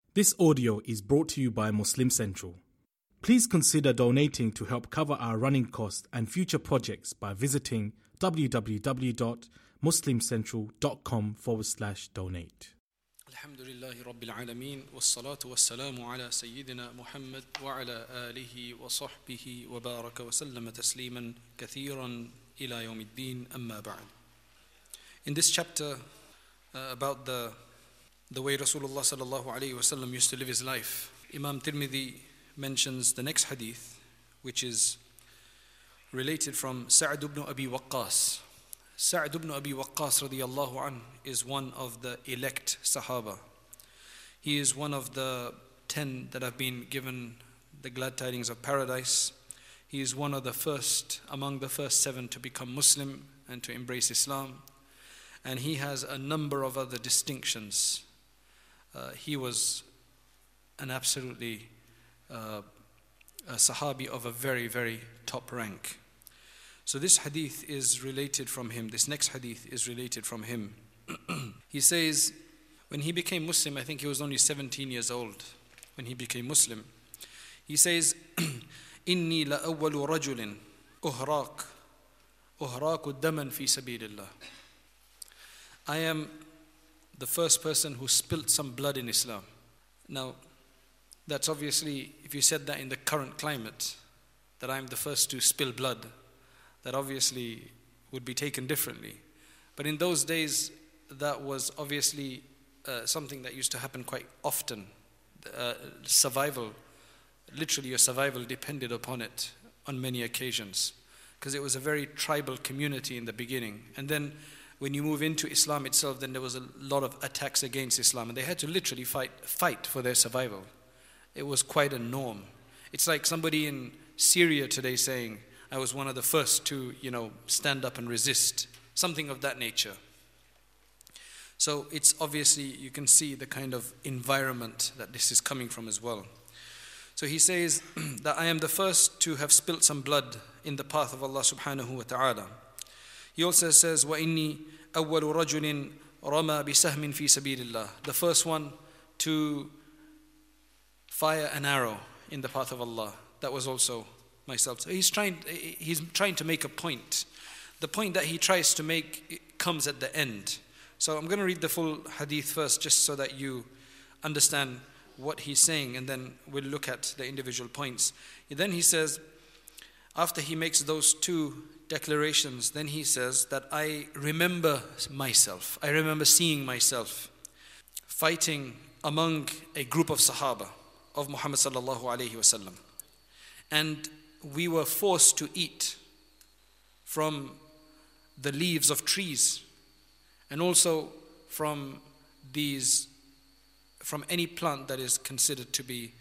This audio is brought to you by Muslim Central. Please consider donating to help cover our running costs and future projects by visiting www.muslimcentral.com/donate. Alhamdulillahi Rabbil Alameen, wassalatu wassalamu ala Sayyidina Muhammad wa ala alihi wa sahbihi wa baraka wa sallama tasliman kathiran ila yawmiddin amma ba'd. In this chapter about the way Rasulullah sallallahu alayhi wa sallam used to live his life, Imam Tirmidhi mentions the next hadith, which is related from Sa'd ibn Abi Waqqas. Sa'd ibn Abi Waqqas radiyallahu anh is one of the elect Sahaba. He is one of the 10 that have been given the glad tidings of paradise. He is one of the first, among the first 7 to become Muslim and to embrace Islam. And he has a number of other distinctions. He was an absolutely a Sahabi of a very, very top rank. So this hadith is related from him. This next hadith is related from him. He says, when he became Muslim, I think he was only 17 years old when he became Muslim. He says, إِنِّي لَأَوَّلُ رَجُلٍ أُهْرَاقُ دَمًا فِي سَبِيلِ اللَّهِ. I am the first person who spilt some blood in Islam. Now, that's obviously, if you said that in the current climate, that I'm the first to spill blood, that obviously would be taken differently. But in those days, that was obviously something that used to happen quite often. Survival, literally your survival depended upon it on many occasions, because it was a very tribal community in the beginning. And then when you move into Islam itself, then there was a lot of attacks against Islam, and they had to literally fight for their survival. It was quite a norm. It's like somebody in Syria today saying, I was one of the first to, stand up and resist. Something of that nature. So it's obviously, you can see the kind of environment that this is coming from as well. So he says that I am the first to have spilt some blood in the path of Allah subhanahu wa ta'ala. He also says, وَإِنِّي أَوَّلُ رَجُلٍ رَمَى بِسَهْمٍ فِي سَبِيلِ اللَّهِ. The first one to fire an arrow in the path of Allah. That was also myself. So he's trying to make a point. The point that he tries to make comes at the end. So I'm going to read the full hadith first, just so that you understand what he's saying, and then we'll look at the individual points. Then he says, after he makes those 2 declarations, then he says that I remember myself. I remember seeing myself fighting among a group of Sahaba of Muhammad sallallahu alayhi wasallam. And we were forced to eat from the leaves of trees, and also from any plant that is considered to be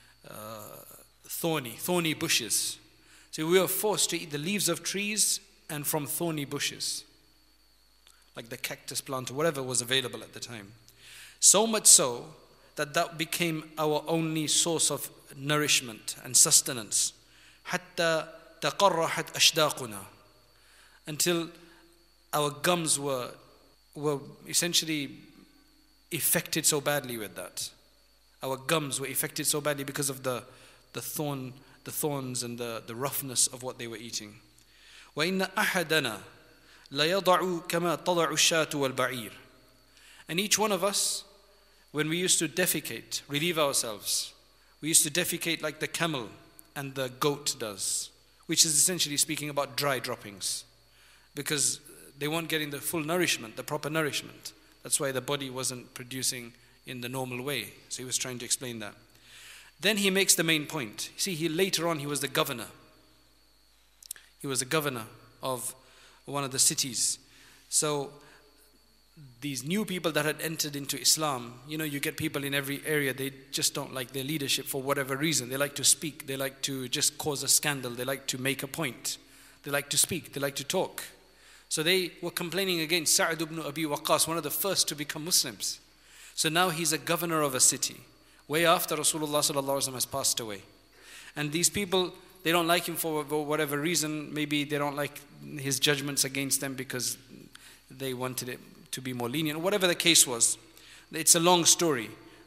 thorny bushes. So we were forced to eat the leaves of trees and from thorny bushes, like the cactus plant or whatever was available at the time. So much so that became our only source of nourishment and sustenance. حتى تقرحت أشداقنا, until our gums were essentially affected so badly with that. Our gums were affected so badly because of the thorns and the roughness of what they were eating. وَإِنَّ أَحَدَنَا لَيَضَعُ كَمَا تَضَعُ الشَّاةُ وَالْبَعِيرُ. And each one of us, when we used to defecate, relieve ourselves, we used to defecate like the camel and the goat does, which is essentially speaking about dry droppings, because they weren't getting the full nourishment, the proper nourishment. That's why the body wasn't producing in the normal way. So he was trying to explain that. Then he makes the main point. See, later on he was the governor. He was the governor of one of the cities. So these new people that had entered into Islam, you get people in every area, they just don't like their leadership for whatever reason. They like to speak, they like to just cause a scandal, they like to make a point, they like to speak, they like to talk. So they were complaining against Sa'd ibn Abi Waqqas, one of the first to become Muslims. So now he's a governor of a city, way after Rasulullah sallallahu alaihi wasallam has passed away. And these people, they don't like him for whatever reason. Maybe they don't like his judgments against them because they wanted it to be more lenient, whatever the case was. It's a long story.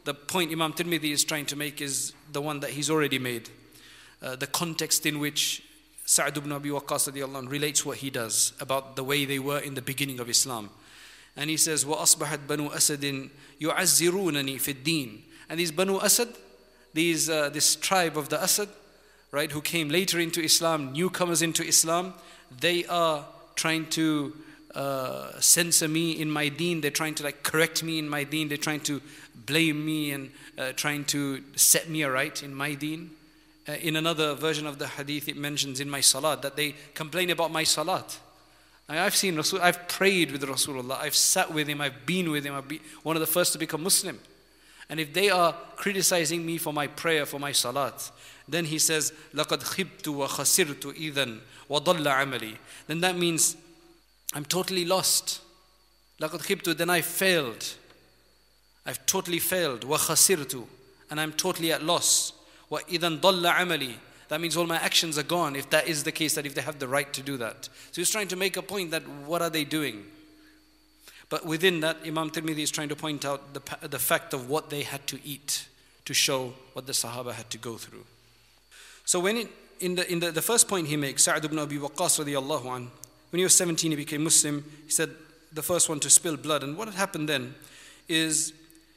the point Imam Tirmidhi is trying to make is the one that he's already made. The context in which Sa'd ibn Abi Waqqas radiallahu anh relates what he does about the way they were in the beginning of Islam. And he says, وَأَصْبَحَتْ بَنُو أَسَدٍ يُعَزِّرُونَنِي فِي الدِّينِ. And these Banu Asad, this tribe of the Asad, right, who came later into Islam, newcomers into Islam, they are trying to censor me in my deen. They're trying to correct me in my deen. They're trying to blame me and trying to set me aright in my deen. In another version of the hadith, it mentions in my salat that they complain about my salat. I've seen Rasul, I've prayed with Rasulullah, I've sat with him, I've been with him, I've been one of the first to become Muslim. And if they are criticizing me for my prayer, for my salat, then he says, لَقَدْ خِبْتُ وَخَسِرْتُ إِذًا وَضَلَّ عَمَلِي. Then that means I'm totally lost. لَقَدْ خِبْتُ, then I failed. I've totally failed. وَخَسِرْتُ, and I'm totally at loss. وَإِذًا ضَلَّ عَمَلِي. That means all my actions are gone, if that is the case, that if they have the right to do that. So he's trying to make a point that what are they doing? But within that, Imam Tirmidhi is trying to point out the fact of what they had to eat to show what the Sahaba had to go through. So when in the first point he makes, Sa'd ibn Abi Waqqas radiallahu anh, when he was 17 he became Muslim. He said the first one to spill blood. And what had happened then is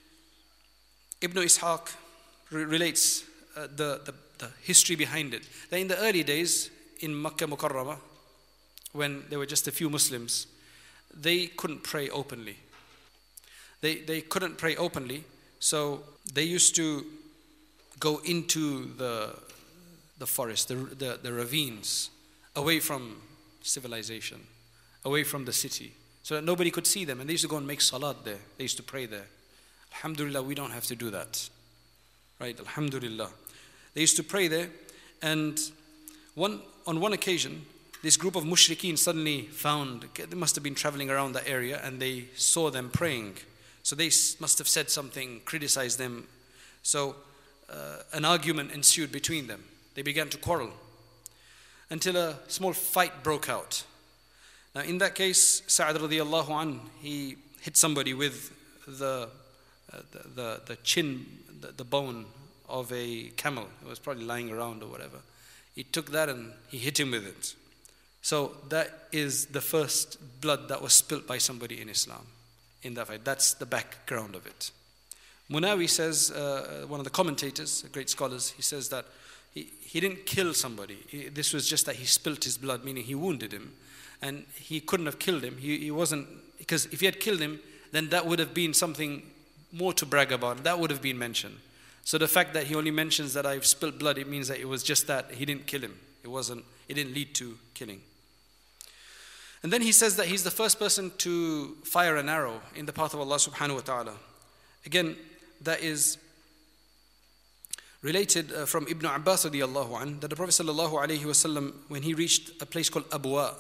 Ibn Ishaq relates the history behind it. That in the early days in Makkah Mukarramah, when there were just a few Muslims, they couldn't pray openly. They couldn't pray openly, so they used to go into the forest, the ravines, away from civilization, away from the city, so that nobody could see them. And they used to go and make salat there. They used to pray there. Alhamdulillah, we don't have to do that. Right? Alhamdulillah. They used to pray there, and on one occasion, this group of mushrikeen suddenly found, they must have been traveling around that area, and they saw them praying. So they must have said something, criticized them. So an argument ensued between them. They began to quarrel until a small fight broke out. Now in that case, Sa'd radiallahu anh, he hit somebody with the chin, the bone of a camel. It was probably lying around or whatever. He took that and he hit him with it. So that is the first blood that was spilt by somebody in Islam in that fight. That's the background of it. Munawi says, one of the commentators, great scholars, he says that he didn't kill somebody. This was just that he spilt his blood, meaning he wounded him. And he couldn't have killed him. He wasn't, because if he had killed him, then that would have been something more to brag about. That would have been mentioned. So the fact that he only mentions that I've spilt blood, it means that it was just that he didn't kill him. It didn't lead to killing. And then he says that he's the first person to fire an arrow in the path of Allah subhanahu wa ta'ala. Again, that is related from Ibn Abbas radiallahu anh, that the Prophet sallallahu alayhi wa sallam, when he reached a place called Abwa,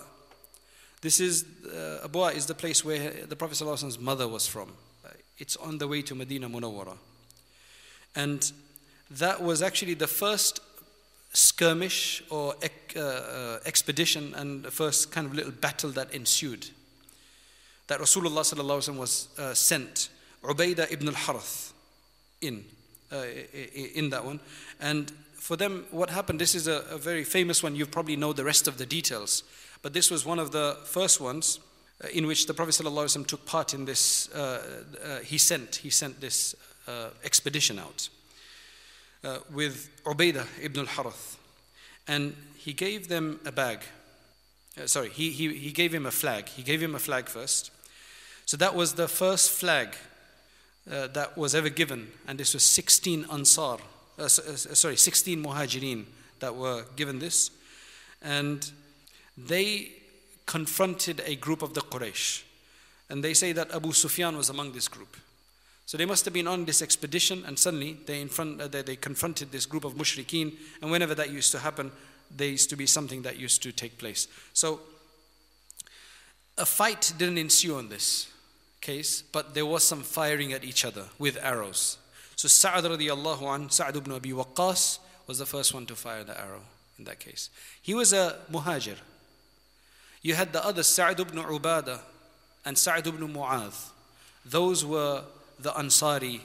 Abwa is the place where the Prophet sallallahu alayhi wa sallam's mother was from. It's on the way to Medina Munawwara. And that was actually the first skirmish or expedition and the first kind of little battle that ensued. That Rasulullah sallallahu alaihi wasallam was sent Ubaidah ibn al-Harith in that one. And for them, what happened, this is a very famous one. You probably know the rest of the details. But this was one of the first ones in which the Prophet sallallahu alaihi wasallam took part in this. He sent this expedition out with Ubaidah ibn al-Harith, and he gave them a bag. He gave him a flag. He gave him a flag first. So that was the first flag that was ever given, and this was 16 Ansar, 16 Muhajirin that were given this, and they confronted a group of the Quraysh, and they say that Abu Sufyan was among this group. So they must have been on this expedition, and suddenly they confronted this group of mushrikeen, and whenever that used to happen, there used to be something that used to take place. So a fight didn't ensue on this case, but there was some firing at each other with arrows. So Sa'd radiallahu anh, Sa'd ibn Abi Waqqas, was the first one to fire the arrow in that case. He was a muhajir. You had the other Sa'd ibn Ubadah and Sa'd ibn Mu'adh. Those were the Ansari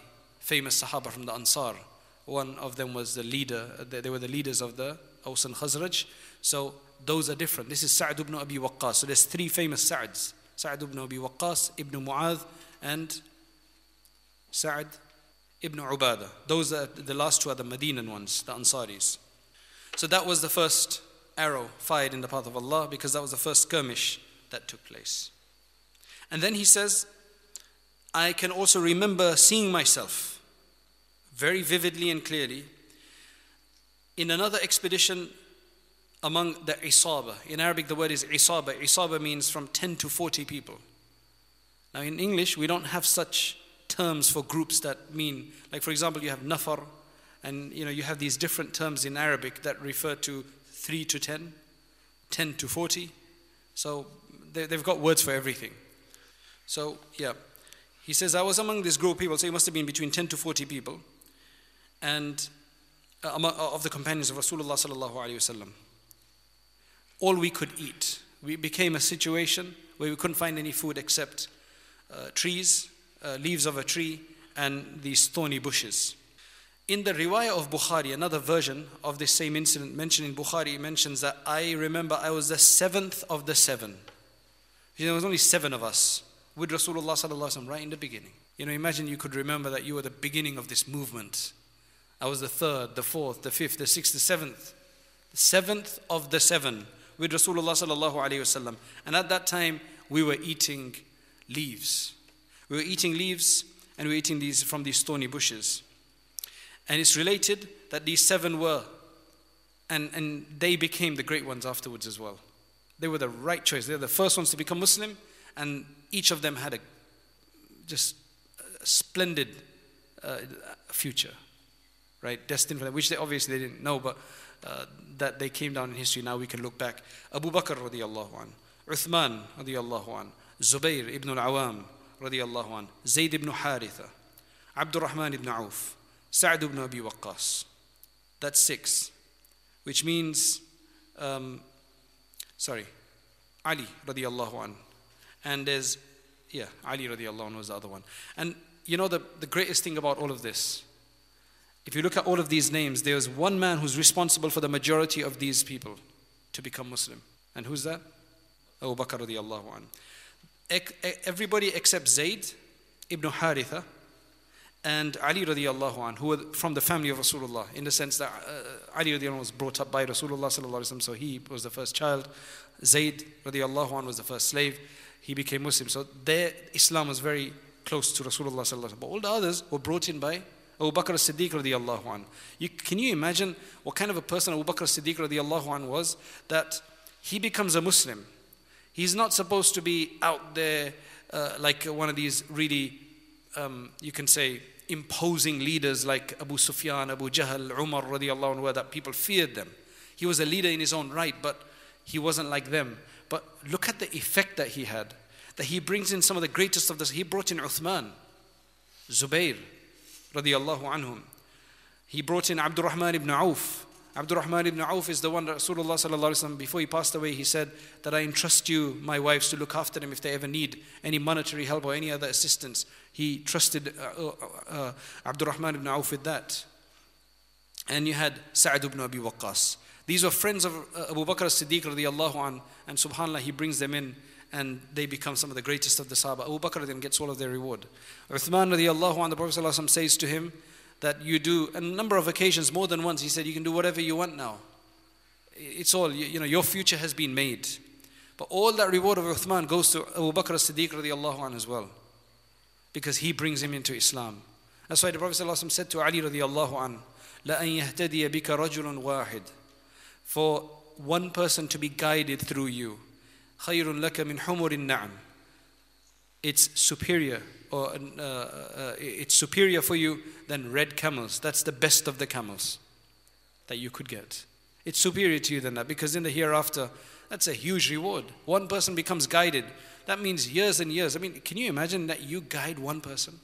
famous Sahaba from the Ansar. One of them was the leader, they were the leaders of the Aws and Khazraj. So those are different. This is Sa'd ibn Abi Waqqas. So there's three famous Sa'ds. Sa'd ibn Abi Waqqas, Ibn Mu'adh, and Sa'd ibn Ubadah. Those are the last two are the Medinan ones, the Ansaris. So that was the first arrow fired in the path of Allah, because that was the first skirmish that took place. And then he says, I can also remember seeing myself very vividly and clearly in another expedition among the Isaba. In Arabic the word is Isaba. Isaba means from 10 to 40 people. Now in English we don't have such terms for groups that mean, like for example you have Nafar, and you have these different terms in Arabic that refer to 3 to 10, 10 to 40. So they've got words for everything. So yeah, he says, I was among this group of people, so it must have been between 10 to 40 people, and of the companions of Rasulullah sallallahu alaihi wasallam. All we could eat. We became a situation where we couldn't find any food except trees, leaves of a tree, and these thorny bushes. In the riwayah of Bukhari, another version of this same incident mentioned in Bukhari, mentions that I remember I was the seventh of the seven. There was only 7 of us with Rasulullah sallallahu alaihi wasallam right in the beginning. Imagine you could remember that you were the beginning of this movement. I was the 3rd, the 4th, the 5th, the 6th, the 7th. The 7th of the 7 with Rasulullah sallallahu alaihi wasallam. And at that time, we were eating leaves. We were eating leaves, and we were eating these from these thorny bushes. And it's related that these 7 were, and they became the great ones afterwards as well. They were the right choice. They were the first ones to become Muslim, and each of them had a splendid future, right? Destined for them, which they obviously didn't know, but that they came down in history. Now we can look back. Abu Bakr radiyallahu an, Uthman radiyallahu an, Zubayr ibn al-Awam radiyallahu an, Zayd ibn Haritha, Abdurrahman ibn Auf, Sa'd ibn Abi Waqqas. That's 6, which means, Ali radiyallahu an. And there's, Ali radiallahu anhu was the other one. And the greatest thing about all of this, if you look at all of these names, there's one man who's responsible for the majority of these people to become Muslim. And who's that? Abu Bakr radiallahu anhu. Everybody except Zayd ibn Haritha and Ali radiallahu anhu, who were from the family of Rasulullah, in the sense that Ali radiallahu anhu was brought up by Rasulullah sallallahu alaihi wasallam, so he was the first child. Zayd radiallahu anhu was the first slave. He became Muslim. So their Islam was very close to Rasulullah sallallahu alaihi wasallam. But all the others were brought in by Abu Bakr as-Siddiq radiallahu anhu. Can you imagine what kind of a person Abu Bakr as-Siddiq radiallahu anhu was, that he becomes a Muslim? He's not supposed to be out there like one of these really, you can say, imposing leaders like Abu Sufyan, Abu Jahl, Umar radiallahu anhu, that people feared them. He was a leader in his own right, but he wasn't like them. But look at the effect that he had. That he brings in some of the greatest of this. He brought in Uthman, Zubayr, radiyallahu anhum. He brought in Abdurrahman ibn Auf. Abdurrahman ibn Auf is the one that Rasulullah sallallahu alaihi wasallam, before he passed away, he said that I entrust you, my wives, to look after them if they ever need any monetary help or any other assistance. He trusted Abdurrahman ibn Auf with that. And you had Sa'd ibn Abi Waqqas. These were friends of Abu Bakr as-Siddiq radiyallahu anhu, and subhanAllah, he brings them in and they become some of the greatest of the Sahaba. Abu Bakr then gets all of their reward. Uthman radiyallahu anhu, the Prophet sallallahu alaihi wasallam says to him that you do, a number of occasions, more than once, he said, you can do whatever you want now. It's all, your future has been made. But all that reward of Uthman goes to Abu Bakr as-Siddiq radiyallahu anhu as well, because he brings him into Islam. That's why the Prophet sallallahu alaihi wasallam said to Ali radiyallahu anhu, لَأَنْ يَهْتَدِيَ بِكَ رَجُلٌ وَاحِدٌ, for one person to be guided through you, خَيْرٌ لَكَ مِنْ حُمُرِ النَّعَمِ, it's superior, or it's superior for you than red camels. That's the best of the camels that you could get. It's superior to you than that, because in the hereafter, that's a huge reward. One person becomes guided. That means years and years. I mean, can you imagine that you guide one person?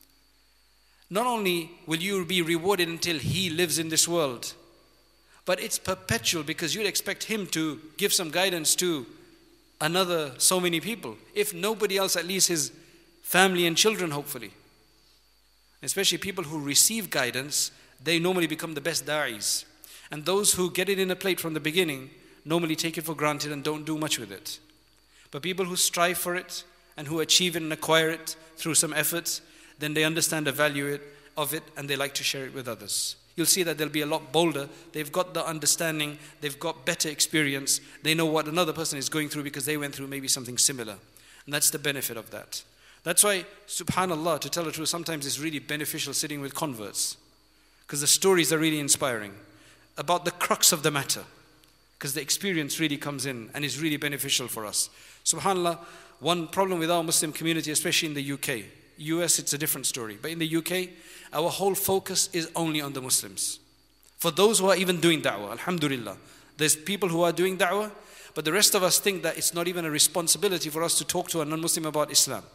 Not only will you be rewarded until he lives in this world, but it's perpetual, because you'd expect him to give some guidance to another so many people. If nobody else, at least his family and children, hopefully. Especially people who receive guidance, they normally become the best da'is. And those who get it in a plate from the beginning normally take it for granted and don't do much with it. But people who strive for it and who achieve it and acquire it through some efforts, then they understand the value of it and they like to share it with others. You'll see that they'll be a lot bolder. They've got the understanding, they've got better experience. They know what another person is going through because they went through maybe something similar. And that's the benefit of that. That's why, subhanAllah, to tell the truth, sometimes it's really beneficial sitting with converts. Because the stories are really inspiring about the crux of the matter. Because the experience really comes in and is really beneficial for us. SubhanAllah, one problem with our Muslim community, especially in the UK, US it's a different story, but in the UK, our whole focus is only on the Muslims. For those who are even doing da'wah, alhamdulillah, there's people who are doing da'wah, but the rest of us think that it's not even a responsibility for us to talk to a non-Muslim about Islam.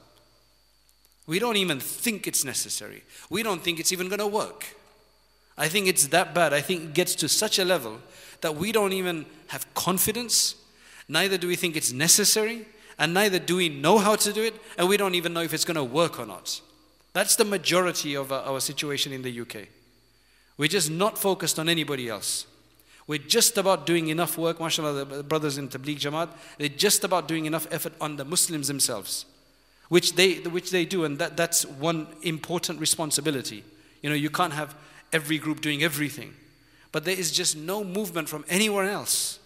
We don't even think it's necessary. We don't think it's even going to work. I think it's that bad. I think it gets to such a level that we don't even have confidence, neither do we think it's necessary, and neither do we know how to do it, and we don't even know if it's going to work or not. That's the majority of our situation in the UK. We're just not focused on anybody else. We're just about doing enough work, mashallah, the brothers in Tabligh Jamaat, they're just about doing enough effort on the Muslims themselves, which they do, and that's one important responsibility. You know, you can't have every group doing everything. But there is just no movement from anywhere else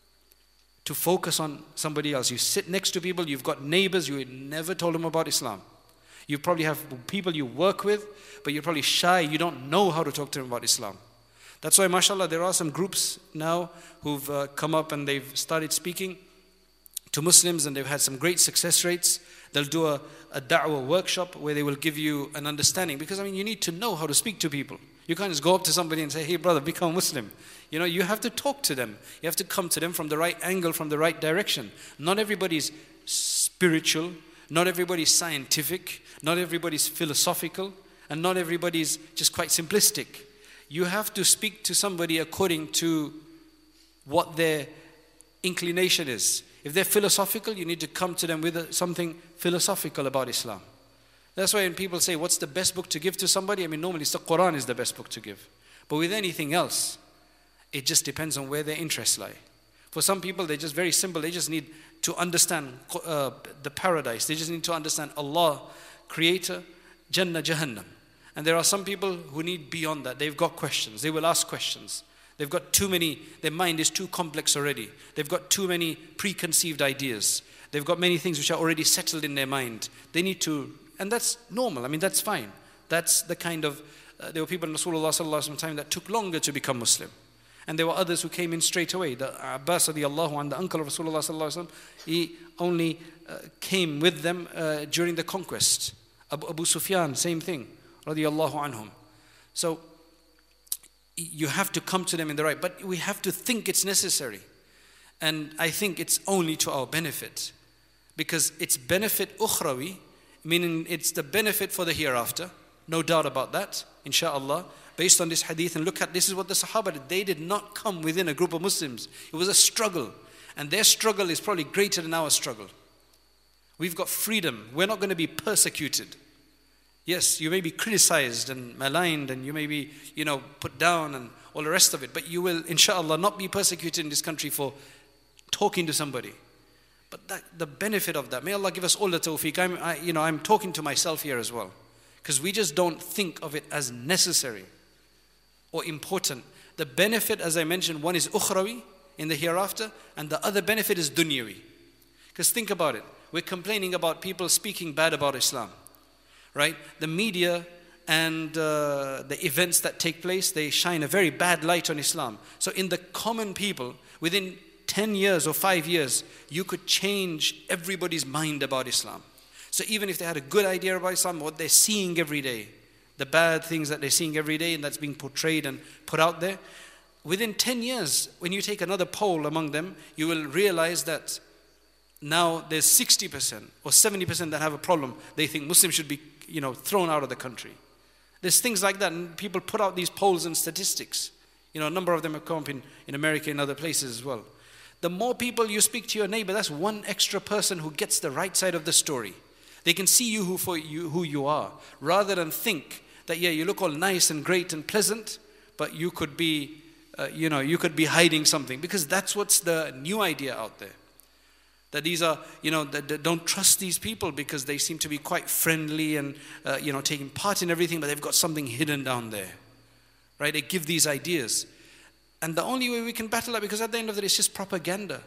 to focus on somebody else. You sit next to people, you've got neighbors, you never told them about Islam. You probably have people you work with, but you're probably shy, you don't know how to talk to them about Islam. That's why, mashallah, there are some groups now who've come up and they've started speaking to Muslims and they've had some great success rates. They'll do a da'wah workshop where they will give you an understanding. Because, you need to know how to speak to people. You can't just go up to somebody and say, hey brother, become a Muslim. You know, you have to talk to them. You have to come to them from the right angle, from the right direction. Not everybody's spiritual, not everybody's scientific, not everybody's philosophical, and not everybody's just quite simplistic. You have to speak to somebody according to what their inclination is. If they're philosophical, you need to come to them with something philosophical about Islam. That's why when people say, what's the best book to give to somebody? Normally it's the Quran is the best book to give. But with anything else, it just depends on where their interests lie. For some people, they're just very simple. They just need to understand the paradise. They just need to understand Allah, Creator, Jannah, Jahannam. And there are some people who need beyond that. They've got questions. They will ask questions. They've got too many, their mind is too complex already. They've got too many preconceived ideas. They've got many things which are already settled in their mind. They need to, and that's normal. that's fine. That's the kind of, there were people in Rasulullah sallallahu alaihi wasallam time that took longer to become Muslim. And there were others who came in straight away. The Abbas radiallahu anhu, the uncle of Rasulullah sallallahu alaihi wasallam, he only came with them during the conquest. Abu Sufyan, same thing, radiallahu anhum. So you have to come to them in the right, but we have to think it's necessary. And I think it's only to our benefit. Because it's benefit ukhrawi, meaning it's the benefit for the hereafter. No doubt about that, inshallah. Based on this hadith, and look at, this is what the Sahaba did. They did not come within a group of Muslims. It was a struggle. And their struggle is probably greater than our struggle. We've got freedom. We're not going to be persecuted. Yes, you may be criticized and maligned, and you may be, put down and all the rest of it. But you will, inshallah, not be persecuted in this country for talking to somebody. But the benefit of that, may Allah give us all the tawfiq. I'm talking to myself here as well. Because we just don't think of it as necessary or important. The benefit, as I mentioned, one is ukhrawi, in the hereafter, and the other benefit is dunyawi. Because think about it. We're complaining about people speaking bad about Islam. Right? The media and the events that take place, they shine a very bad light on Islam. So in the common people, within 10 years or 5 years, you could change everybody's mind about Islam. So even if they had a good idea about Islam, what they're seeing every day, the bad things that they're seeing every day and that's being portrayed and put out there, within 10 years, when you take another poll among them, you will realize that now there's 60% or 70% that have a problem. They think Muslims should be thrown out of the country. There's things like that, and people put out these polls and statistics. A number of them have come up in America and other places as well. The more people you speak to your neighbor, that's one extra person who gets the right side of the story. They can see you who you are, rather than think that you look all nice and great and pleasant, but you could be, you could be hiding something, because that's what's the new idea out there. That these are, that don't trust these people because they seem to be quite friendly and, taking part in everything, but they've got something hidden down there, right? They give these ideas. And the only way we can battle that, because at the end of the day, it's just propaganda.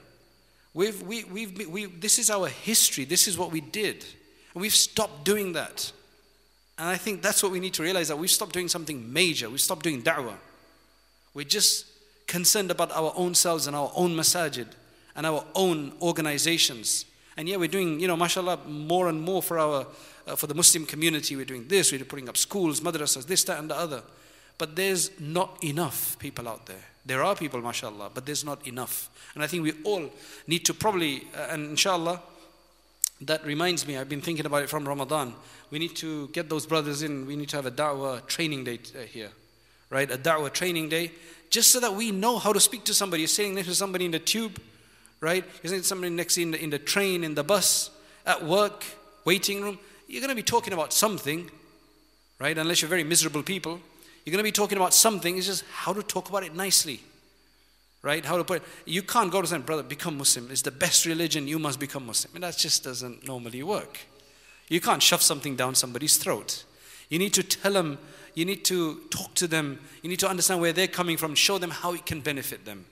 This is our history. This is what we did. And we've stopped doing that. And I think that's what we need to realize, that we've stopped doing something major. We've stopped doing da'wah. We're just concerned about our own selves and our own masajid and our own organizations. And we're doing, mashallah, more and more for the Muslim community. We're doing this, we're putting up schools, madrasas, this, that, and the other. But there's not enough people out there. There are people, mashallah, but there's not enough. And I think we all need to probably, and inshallah, that reminds me, I've been thinking about it from Ramadan. We need to get those brothers in. We need to have a da'wah training day here, right? A da'wah training day, just so that we know how to speak to somebody. You're sitting next to somebody in the tube, right? You're sitting to somebody next in the train, in the bus, at work, waiting room. You're going to be talking about something, right? Unless you're very miserable people. You're going to be talking about something. It's just how to talk about it nicely, right? How to put it. You can't go to say, brother, become Muslim. It's the best religion. You must become Muslim. And that just doesn't normally work. You can't shove something down somebody's throat. You need to tell them. You need to talk to them. You need to understand where they're coming from. Show them how it can benefit them.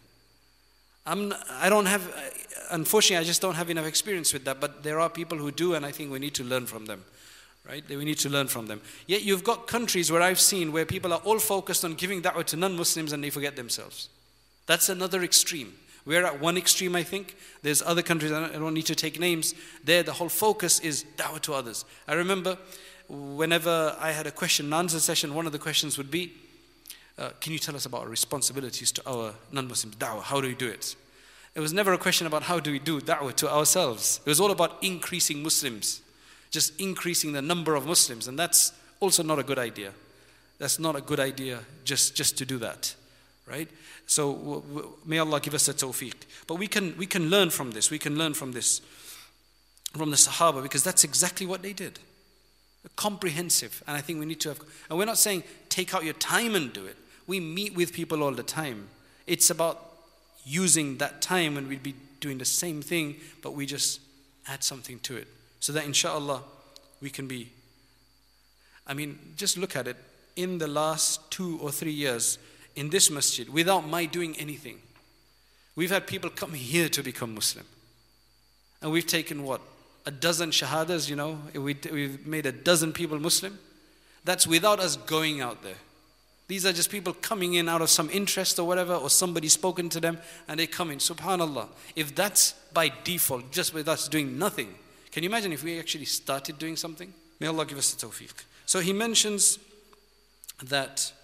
Unfortunately, I just don't have enough experience with that. But there are people who do, and I think we need to learn from them. Right? We need to learn from them. Yet you've got countries where I've seen where people are all focused on giving da'wah to non-Muslims and they forget themselves. That's another extreme. We're at one extreme, I think. There's other countries, I don't need to take names. There, the whole focus is da'wah to others. I remember whenever I had a question and answer session, one of the questions would be, can you tell us about our responsibilities to our non-Muslims? Da'wah, how do we do it? It was never a question about how do we do da'wah to ourselves. It was all about increasing Muslims. Just increasing the number of Muslims, and that's also not a good idea. That's not a good idea just to do that, right? So may Allah give us the tawfiq. But we can learn from this. We can learn from this, from the Sahaba, because that's exactly what they did. Comprehensive, and I think we need to have. And we're not saying take out your time and do it. We meet with people all the time. It's about using that time when we'd be doing the same thing, but we just add something to it. So that inshallah we can be, just look at it. In the last 2 or 3 years in this masjid, without my doing anything, we've had people come here to become Muslim. And we've taken what? 12 shahadas, we've made 12 people Muslim. That's without us going out there. These are just people coming in out of some interest or whatever, or somebody spoken to them and they come in. Subhanallah. If that's by default, just with us doing nothing, can you imagine if we actually started doing something? May Allah give us the tawfiq. So he mentions that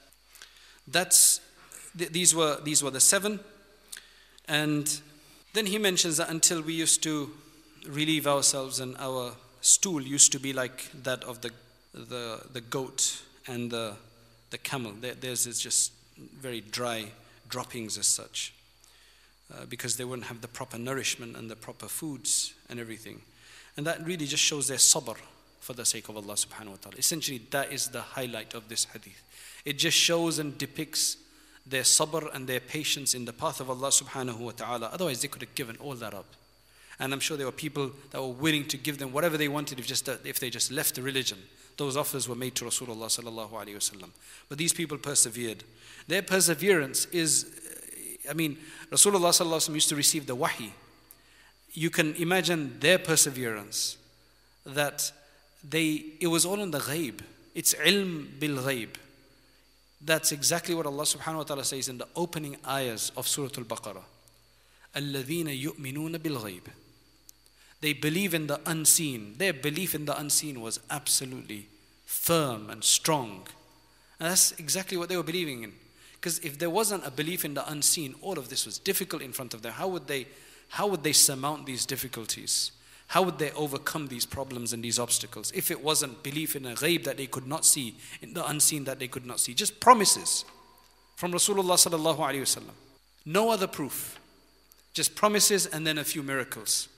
these were the 7, and then he mentions that until we used to relieve ourselves, and our stool used to be like that of the goat and the camel. Theirs is just very dry droppings as such, because they wouldn't have the proper nourishment and the proper foods and everything. And that really just shows their sabr for the sake of Allah subhanahu wa ta'ala. Essentially, that is the highlight of this hadith. It just shows and depicts their sabr and their patience in the path of Allah subhanahu wa ta'ala. Otherwise, they could have given all that up. And I'm sure there were people that were willing to give them whatever they wanted if they just left the religion. Those offers were made to Rasulullah sallallahu alayhi wa sallam. But these people persevered. Their perseverance is, Rasulullah sallallahu alayhi wa sallam used to receive the wahi. You can imagine their perseverance, that it was all in the ghaib. It's ilm bil ghaib. That's exactly what Allah subhanahu wa ta'ala says in the opening ayahs of Surah Al-Baqarah. الَّذِينَ يُؤْمِنُونَ بِالْغَيْبِ. They believe in the unseen. Their belief in the unseen was absolutely firm and strong. And that's exactly what they were believing in. Because if there wasn't a belief in the unseen, all of this was difficult in front of them. How would they surmount these difficulties? How would they overcome these problems and these obstacles if it wasn't belief in a ghaib that they could not see, in the unseen that they could not see? Just promises from Rasulullah sallallahu alaihi wasallam. No other proof. Just promises and then a few miracles.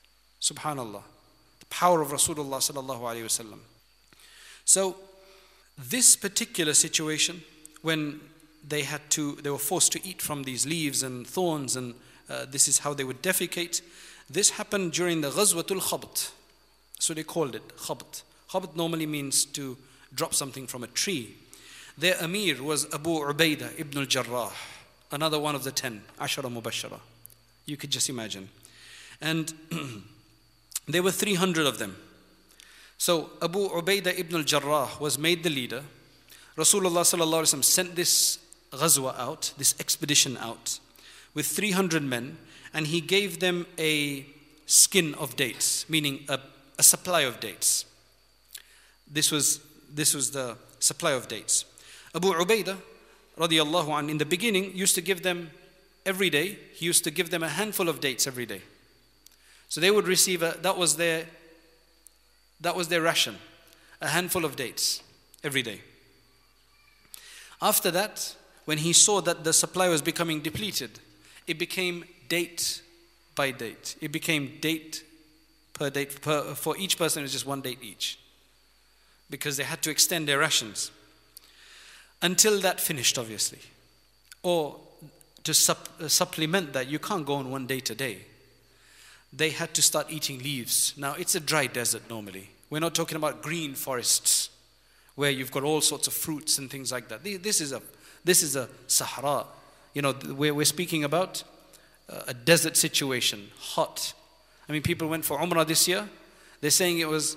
Subhanallah. The power of Rasulullah sallallahu alaihi wasallam. So This particular situation, when they were forced to eat from these leaves and thorns, and this is how they would defecate. This happened during the Ghazwatul Khabt. So they called it Khabt. Khabt normally means to drop something from a tree. Their Amir was Abu Ubaidah ibn al-Jarrah, another one of the 10, Ashara Mubashara. You could just imagine. And there were 300 of them. So Abu Ubaidah ibn al-Jarrah was made the leader. Rasulullah sallallahu alaihi wasallam sent this ghazwa out, this expedition out, with 300 men, and he gave them a skin of dates, meaning a supply of dates. This was the supply of dates. Abu Ubaidah radiyallahu anhu, in the beginning, used to give them every day. He used to give them a handful of dates every day. So they would receive that was their ration, a handful of dates every day. After that, when he saw that the supply was becoming depleted, it became date by date. It became date per date. For each person, it was just one date each, because they had to extend their rations. Until that finished, obviously. Or to supplement that, you can't go on one date a day. They had to start eating leaves. Now, it's a dry desert normally. We're not talking about green forests where you've got all sorts of fruits and things like that. This is a Sahara. We're speaking about a desert situation, hot. I mean, people went for Umrah this year. They're saying it was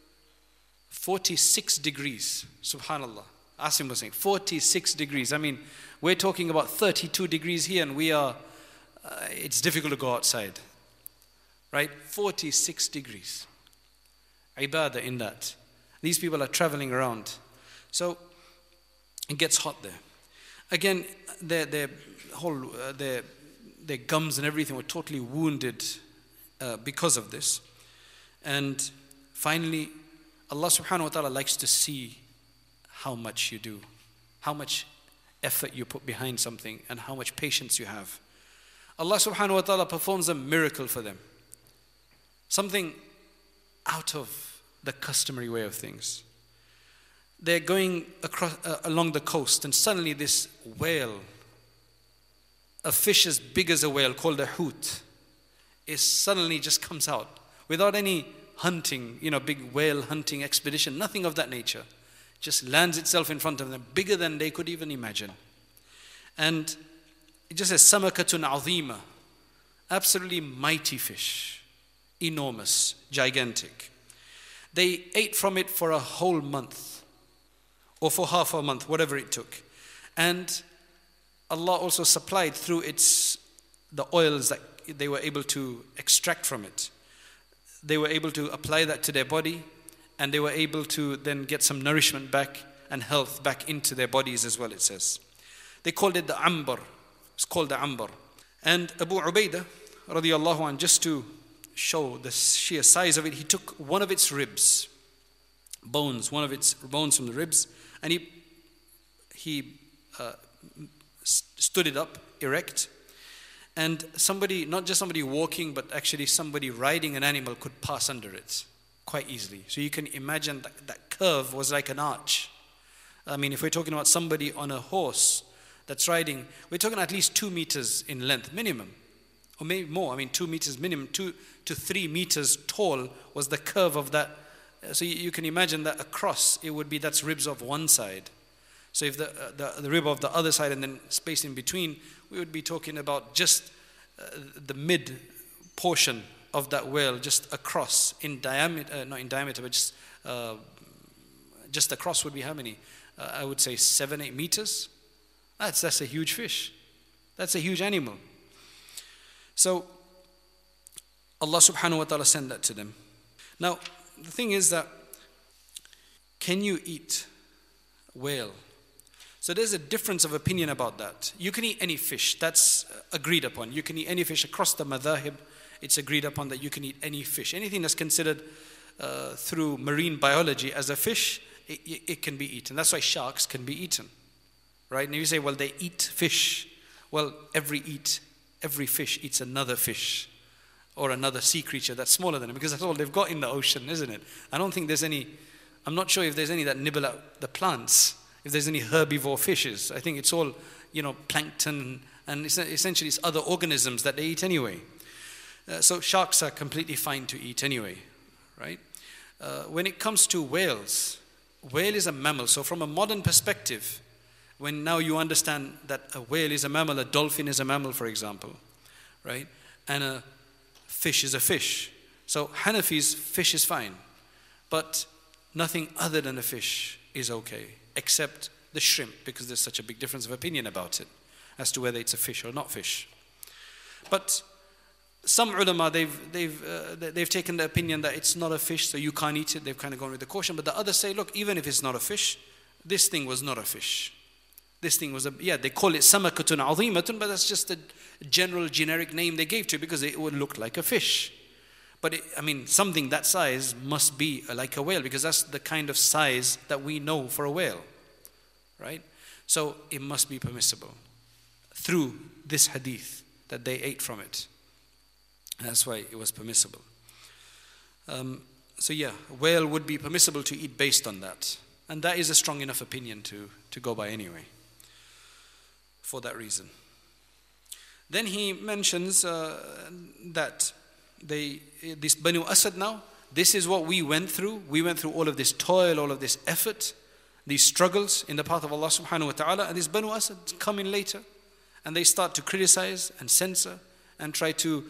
46 degrees. Subhanallah. Asim was saying 46 degrees. I mean, we're talking about 32 degrees here, and it's difficult to go outside. Right? 46 degrees. Ibadah in that. These people are traveling around. So it gets hot there. Again, their gums and everything were totally wounded because of this. And finally, Allah subhanahu wa ta'ala likes to see how much you do, how much effort you put behind something, and how much patience you have. Allah subhanahu wa ta'ala performs a miracle for them. Something out of the customary way of things. They're going along the coast, and suddenly this whale, a fish as big as a whale called a hoot, suddenly just comes out without any hunting, big whale hunting expedition, nothing of that nature. Just lands itself in front of them, bigger than they could even imagine. And it just says, Samakatun azima, absolutely mighty fish, enormous, gigantic. They ate from it for a whole month, or for half a month, whatever it took. And Allah also supplied through the oils that they were able to extract from it. They were able to apply that to their body, and they were able to then get some nourishment back and health back into their bodies as well, it says. They called it the ambar. It's called the ambar. And Abu Ubaidah, radiyallahu anh, just to show the sheer size of it, he took one of its ribs, one of its bones from the ribs, and he stood it up erect. And somebody, not just somebody walking, but actually somebody riding an animal could pass under it quite easily. So you can imagine that curve was like an arch. I mean, if we're talking about somebody on a horse that's riding, we're talking at least 2 meters in length, minimum. Or maybe more. I mean, 2 meters minimum, 2 to 3 meters tall was the curve of that. So you can imagine that across, that's ribs of one side. So if the rib of the other side and then space in between, we would be talking about just the mid portion of that whale, just across in diameter, not in diameter, but just across would be how many? I would say 7-8 meters. That's a huge fish. That's a huge animal. So Allah subhanahu wa ta'ala sent that to them. Now, the thing is that, can you eat whale? So there's a difference of opinion about that. You can eat any fish, that's agreed upon. You can eat any fish across the madhahib. It's agreed upon that you can eat any fish. Anything that's considered through marine biology as a fish, it can be eaten. That's why sharks can be eaten. Right? And you say, well, they eat fish. Well, every fish eats another fish or another sea creature that's smaller than it, because that's all they've got in the ocean, isn't it? I don't think there's any I'm not sure if there's any that nibble at the plants, if there's any herbivore fishes. I think it's all, plankton, and essentially it's other organisms that they eat anyway. So sharks are completely fine to eat anyway, right? When it comes to whales, whale is a mammal. So from a modern perspective, when now you understand that a whale is a mammal, a dolphin is a mammal, for example, right? And a fish is a fish. So Hanafis, fish is fine. But nothing other than a fish is okay, except the shrimp, because there's such a big difference of opinion about it as to whether it's a fish or not fish. But some ulama, they've taken the opinion that it's not a fish, so you can't eat it. They've kind of gone with the caution. But the others say, look, even if it's not a fish, this thing was not a fish. This thing was they call it samakatun azimatun, but that's just a general generic name they gave to it because it would look like a fish. But something that size must be like a whale, because that's the kind of size that we know for a whale, right? So it must be permissible through this hadith that they ate from it. That's why it was permissible. Whale would be permissible to eat based on that. And that is a strong enough opinion to go by anyway, for that reason. Then he mentions that this Banu Asad now, this is what we went through. We went through all of this toil, all of this effort, these struggles in the path of Allah subhanahu wa ta'ala, and this Banu Asad come in later, and they start to criticize and censor and try to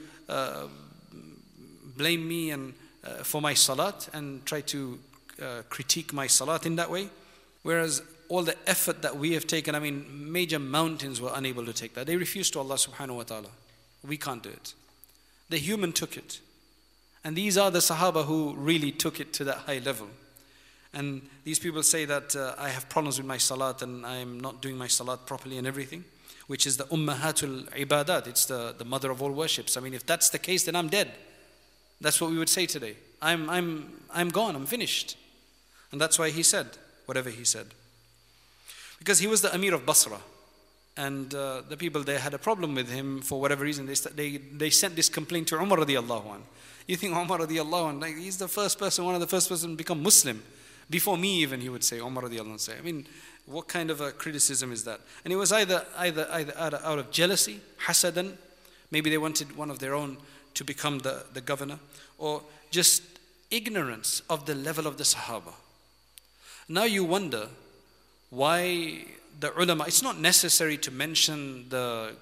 blame me and for my salat, and try to critique my salat in that way. Whereas all the effort that we have taken, major mountains were unable to take that. They refused to Allah subhanahu wa ta'ala. We can't do it. The human took it. And these are the Sahaba who really took it to that high level. And these people say that I have problems with my salat and I am not doing my salat properly and everything, which is the ummahatul ibadat. It's the mother of all worships. If that's the case, then I'm dead. That's what we would say today. I'm gone, I'm finished. And that's why he said whatever he said. Because he was the Amir of Basra. And the people there had a problem with him for whatever reason. They sent this complaint to Umar radiallahu anh. You think Umar radiallahu anh, he's the first person, one of the first person to become Muslim. Before me even, he would say, Umar radiallahu anh say. What kind of a criticism is that? And it was either out of jealousy, hasadan, maybe they wanted one of their own to become the governor, or just ignorance of the level of the Sahaba. Now you wonder why the ulama, it's not necessary to mention the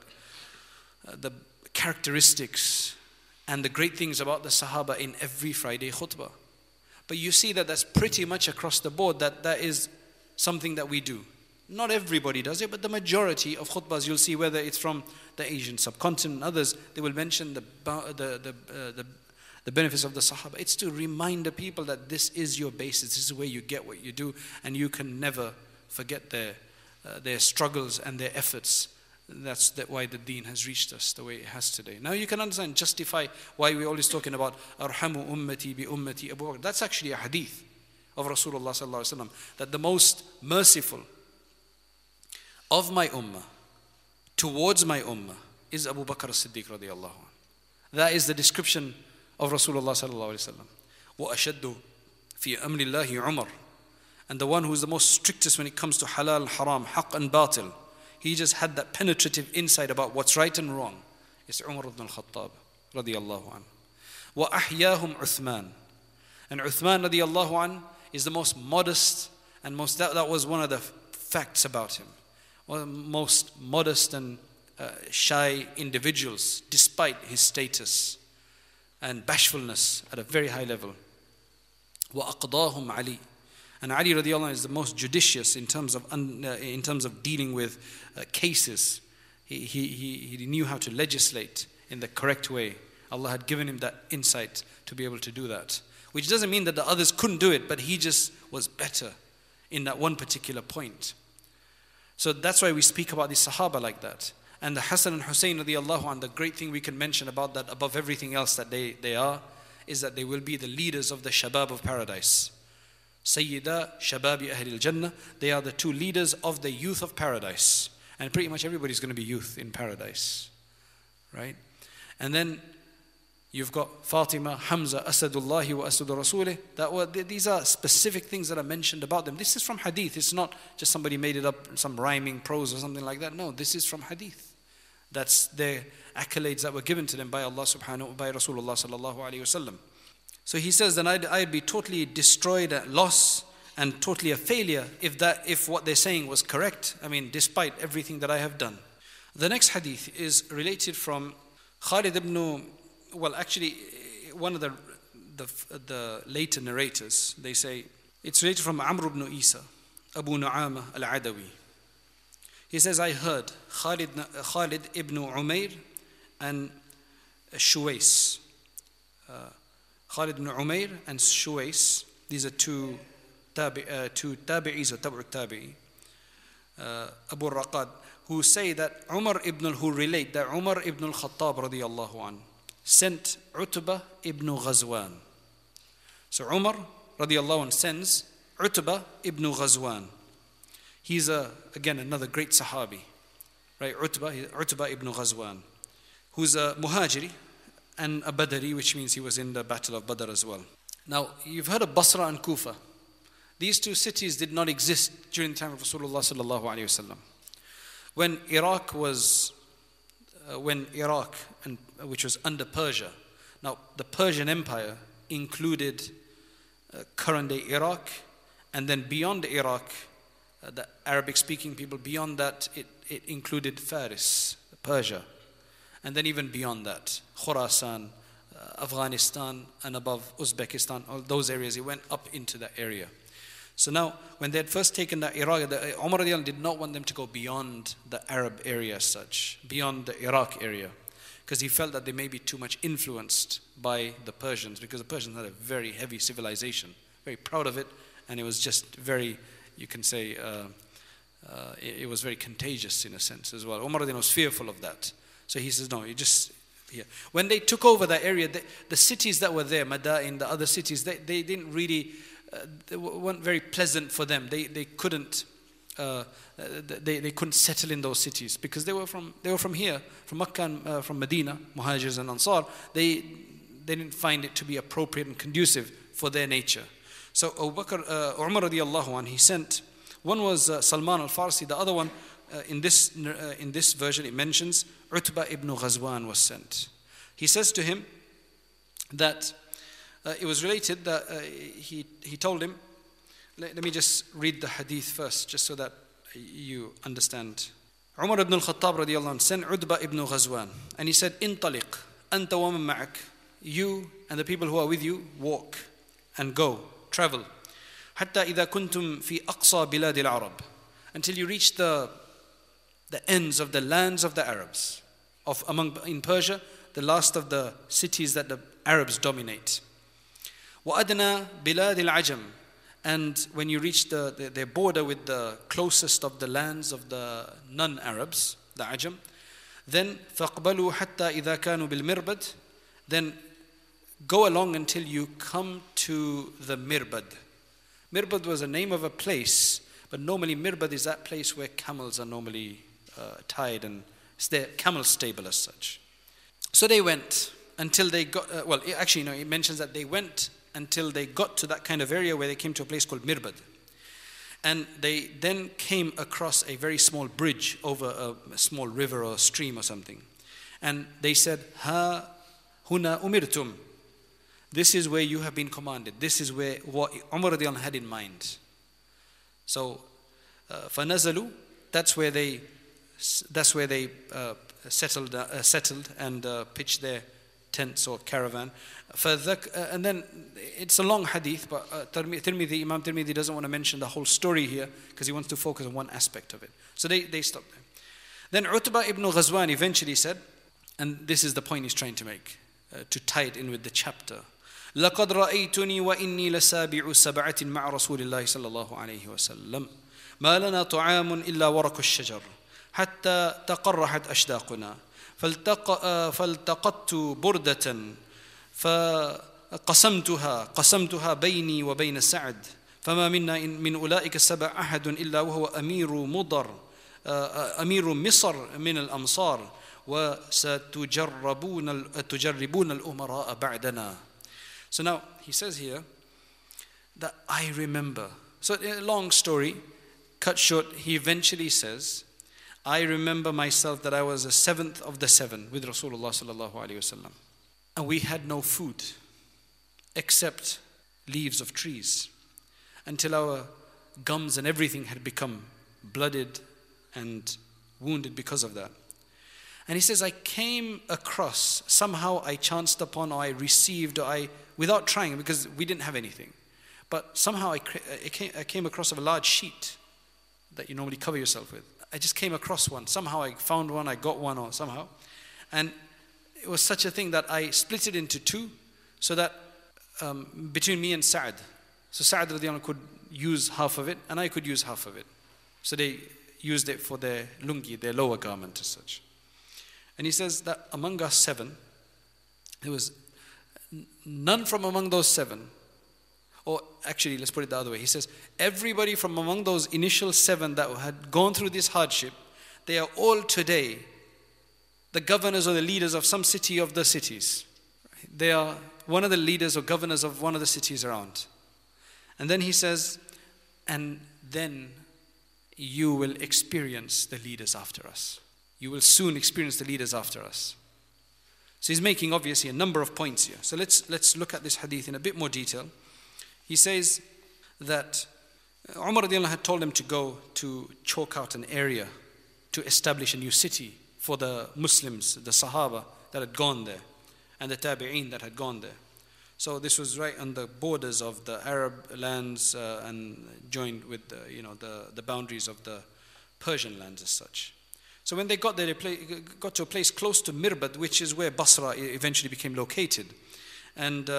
characteristics and the great things about the Sahaba in every Friday khutbah. But you see that that's pretty much across the board, that is something that we do. Not everybody does it, but the majority of khutbahs you'll see, whether it's from the Asian subcontinent and others, they will mention the benefits of the Sahaba. It's to remind the people that this is your basis, this is where you get what you do, and you can never forget their struggles and their efforts. That's why the deen has reached us the way it has today. Now you can understand, justify why we're always talking about Arhamu ummati bi ummati Abu Bakr. That's actually a hadith of Rasulullah sallallahu alaihi wasallam, that the most merciful of my ummah towards my ummah is Abu Bakr as-Siddiq radiyallahu anhu. That is the description of Rasulullah sallallahu alaihi wasallam. Wa ashaddu fi amri Allahi Umar. And the one who is the most strictest when it comes to halal, haram, haqq and batil. He just had that penetrative insight about what's right and wrong. It's Umar ibn al-Khattab radiyallahu anhu. Wa ahyahum Uthman. And Uthman radiyallahu anhu is the most modest and that was one of the facts about him. One of the most modest and shy individuals, despite his status and bashfulness at a very high level. Wa aqdahum Ali. And Ali radiallahu anh is the most judicious in terms of dealing with cases. He knew how to legislate in the correct way. Allah had given him that insight to be able to do that. Which doesn't mean that the others couldn't do it, but he just was better in that one particular point. So that's why we speak about the Sahaba like that. And the Hassan and Hussein radiallahu anh, the great thing we can mention about that above everything else that they are, is that they will be the leaders of the Shabab of paradise. Sayyida Shababi Ahlil Jannah. They are the two leaders of the youth of paradise. And pretty much everybody's going to be youth in paradise. Right? And then You've got Fatima, Hamza, Asadullahi wa Asadu Rasulih. These are specific things that are mentioned about them. This is from hadith. It's not just somebody made it up, some rhyming prose or something like that. No, this is from hadith. That's their accolades that were given to them by Allah subhanahu, by Rasulullah sallallahu alayhi wasallam. So he says that I'd be totally destroyed, at loss, and totally a failure if what they're saying was correct. I mean, despite everything that I have done. The next hadith is related from Khalid ibn, well, actually, one of the later narrators, they say, it's related from Amr ibn Isa, Abu Nu'ama al-Adawi. He says, I heard Khalid ibn Umair and Shuwais. Khalid ibn Umair and Shuwais, these are two tabi'is or tabu'ut tabi'i, Abu Raqad, who say that who relate that Umar ibn al-Khattab radiyallahu an sent Utbah ibn Ghazwan. So Umar radiyallahu an sends Utbah ibn Ghazwan. He's again another great Sahabi, right? Utbah ibn Ghazwan, who's a Muhajiri and a Badri, which means he was in the Battle of Badr as well. Now, you've heard of Basra and Kufa. These two cities did not exist during the time of Rasulullah sallallahu alaihi wasallam. When Iraq, which was under Persia, now the Persian Empire included current-day Iraq, and then beyond Iraq, the Arabic-speaking people, beyond that, it included Faris, Persia, and then even beyond that, Khurasan, Afghanistan, and above Uzbekistan, all those areas, it went up into that area. So now, when they had first taken that Iraq, Umar did not want them to go beyond the Arab area as such, beyond the Iraq area, because he felt that they may be too much influenced by the Persians, because the Persians had a very heavy civilization, very proud of it, and it was just very, you can say, it was very contagious in a sense as well. Umar was fearful of that. So he says, no, you just, here. When they took over that area, the cities that were there, Madain, the other cities, they didn't really, they weren't very pleasant for them. They couldn't settle in those cities because they were from here, from Makkah and from Medina, Muhajirs and Ansar. They didn't find it to be appropriate and conducive for their nature. So Umar radiallahu anh, he sent, one was Salman al-Farsi, the other one, in this version it mentions Utbah ibn Ghazwan was sent. He says to him that it was related that he told him, let me just read the hadith first, just so that you understand. Umar ibn al-Khattab radiallahu anh sent Utbah ibn Ghazwan, and he said, Intaliq, anta wa man ma'ak, you and the people who are with you, walk and go, travel. Hatta idha kuntum fi aqsa bilad al-Arab, until you reach the ends of the lands of the Arabs, in Persia, the last of the cities that the Arabs dominate. وَأَدْنَى بِلَادِ الْعَجَمِ, and when you reach their border with the closest of the lands of the non-Arabs, the Ajam, then فَاقْبَلُوا حَتَّى إِذَا كَانُوا بِالْمِرْبَدِ, then go along until you come to the Mirbad. Mirbad was a name of a place, but normally Mirbad is that place where camels are normally tied, and it's their camel stable as such. So they went until they got, it mentions that they went until they got to that kind of area where they came to a place called Mirbad. And they then came across a very small bridge over a small river or stream or something. And they said, Ha huna umirtum. This is where you have been commanded. This is where what Umar had in mind. So, فَنَزَلُوا, that's where they settled and pitched their tents or caravan. And then it's a long hadith, but Imam Tirmidhi doesn't want to mention the whole story here because he wants to focus on one aspect of it. So they stopped there. Then Utbah ibn Ghazwan eventually said, and this is the point he's trying to make, to tie it in with the chapter. لَقَدْ رَأَيْتُنِي وَإِنِّي لَسَابِعُ سَبْعَةٍ مَعَ رَسُولِ اللَّهِ صَلَّى اللَّهُ عَلَيْهِ وَسَلَّمَ مَا لَنَا طَعَامٌ إِلَّا وَرَقُ الشَّجَرِ حتى تقرحت أشداقنا فالتقطت بردة فقسمتها بيني وبين سعد فما منا من أولئك السبع أحد إلا وهو أمير مصر من الأمصار وَسَتُجَرِّبُونَ الْأُمَرَاءَ بَعْدَنَا. So now, he says here that I remember. So a long story, cut short, he eventually says, I remember myself that I was the seventh of the seven with Rasulullah sallallahu alaihi wasallam. And we had no food except leaves of trees until our gums and everything had become blooded and wounded because of that. And he says, I came across, somehow I chanced upon, or I received, without trying, because we didn't have anything. But somehow I came across a large sheet that you normally cover yourself with. I just came across one. Somehow I found one, I got one, or somehow. And it was such a thing that I split it into two, so that between me and Sa'd. So Sa'd radiallahu anhu could use half of it, and I could use half of it. So they used it for their lungi, their lower garment as such. And he says that among us seven, there was none from among those seven. Or actually, let's put it the other way. He says, everybody from among those initial seven that had gone through this hardship, they are all today the governors or the leaders of some city of the cities. They are one of the leaders or governors of one of the cities around. And then he says, and then you will experience the leaders after us. You will soon experience the leaders after us. So he's making obviously a number of points here. So let's look at this hadith in a bit more detail. He says that Umar radiallahu anhu had told him to go to chalk out an area to establish a new city for the Muslims, the Sahaba that had gone there, and the Tabi'een that had gone there. So this was right on the borders of the Arab lands and joined with the boundaries of the Persian lands as such. So when they got there, they got to a place close to Mirbad, which is where Basra eventually became located. And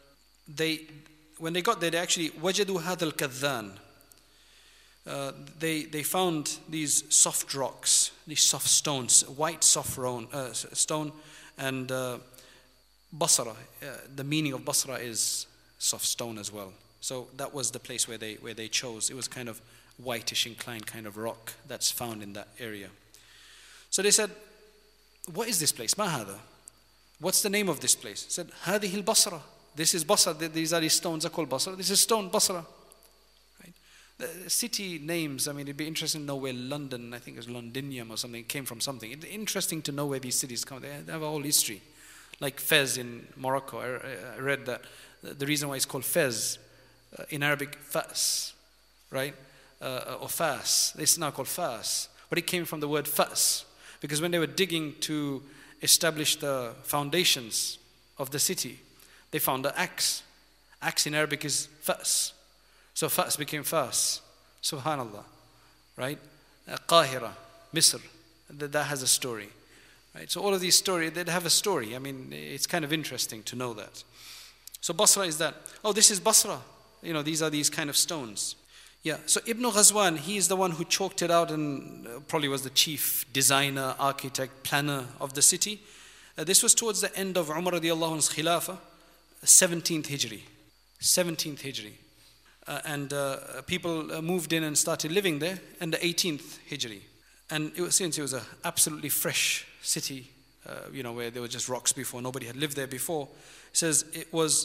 when they got there, they actually وَجَدُوا هَذَا الْكَذَّانِ. They found these soft rocks, these soft stones, white soft stone, and Basra. The meaning of Basra is soft stone as well. So that was the place where they chose. It was kind of whitish inclined kind of rock that's found in that area. So they said, what is this place? Ma hada? What's the name of this place? He said, هذه البصرة. This is Basra. These are these stones are called Basra. This is stone Basra. Right? The city names, I mean, it'd be interesting to know where London, I think it was Londinium or something, came from something. It's interesting to know where these cities come. They have a whole history. Like Fez in Morocco. I read that the reason why it's called Fez, in Arabic, Fas, right? Or Fas. It's now called Fas. But it came from the word Fas. Because when they were digging to establish the foundations of the city, they found an axe. Axe in Arabic is Fas. So Fas became Fas. Subhanallah. Right? Qahira, Misr. That has a story. Right? So all of these stories, they have a story. I mean, it's kind of interesting to know that. So Basra is that. Oh, this is Basra. These are these kind of stones. Yeah, so Ibn Ghazwan, he is the one who chalked it out and probably was the chief designer, architect, planner of the city. This was towards the end of Umar radiallahu anhu's Khilafah, 17th Hijri. 17th Hijri. And people moved in and started living there in the 18th Hijri. And since it was an absolutely fresh city, where there were just rocks before, nobody had lived there before, it says it was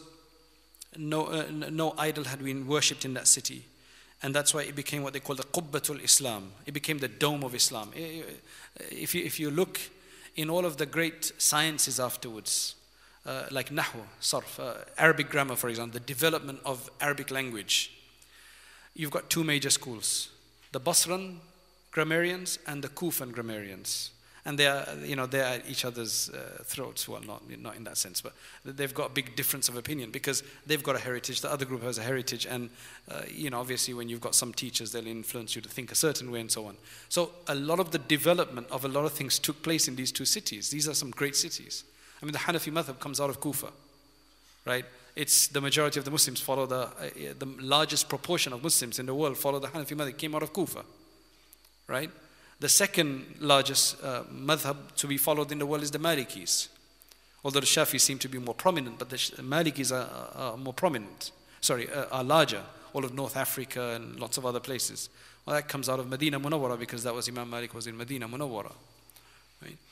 no idol had been worshipped in that city. And that's why it became what they call the Qubbatul Islam. It became the dome of Islam. If you look in all of the great sciences afterwards, like Nahw, Sarf, Arabic grammar, for example, the development of Arabic language, you've got two major schools, the Basran grammarians and the Kufan grammarians. And they are at each other's throats. Well, not in that sense, but they've got a big difference of opinion because they've got a heritage. The other group has a heritage, and obviously, when you've got some teachers, they'll influence you to think a certain way, and so on. So, a lot of the development of a lot of things took place in these two cities. These are some great cities. I mean, the Hanafi madhab comes out of Kufa, right? It's the majority of the Muslims follow the largest proportion of Muslims in the world follow the Hanafi madhab. It came out of Kufa, right? The second largest madhab to be followed in the world is the Malikis. Although the Shafis seem to be more prominent, but the Malikis are more prominent. Are larger. All of North Africa and lots of other places. Well, that comes out of Medina Munawwara because that was Imam Malik was in Medina Munawwara. Right?